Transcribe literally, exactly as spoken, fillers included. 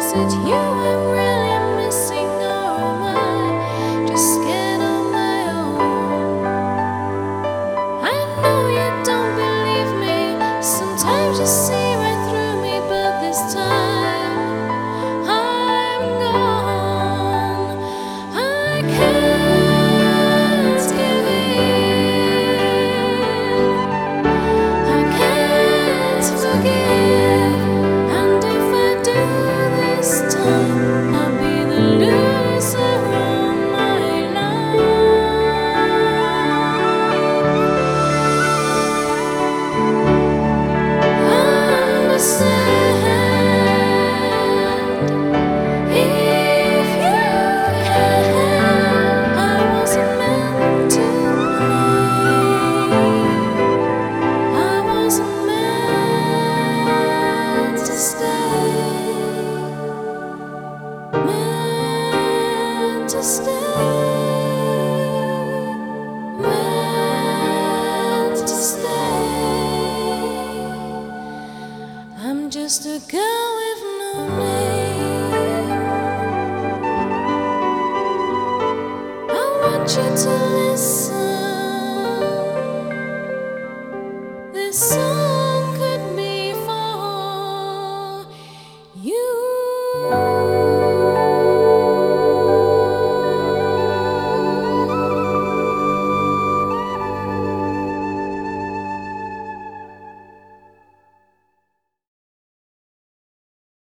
Is it you I'm really missing, or am I just scared on my own? I know you don't believe me. Sometimes you see right through me, but this time I'm gone. I can't give in. I can't forgive. And if I do this time, I'll be the loser of my life. Understand if you can. I wasn't meant to play. I wasn't meant to stay. Meant to stay. Meant to stay. I'm just a girl with no name. I want you to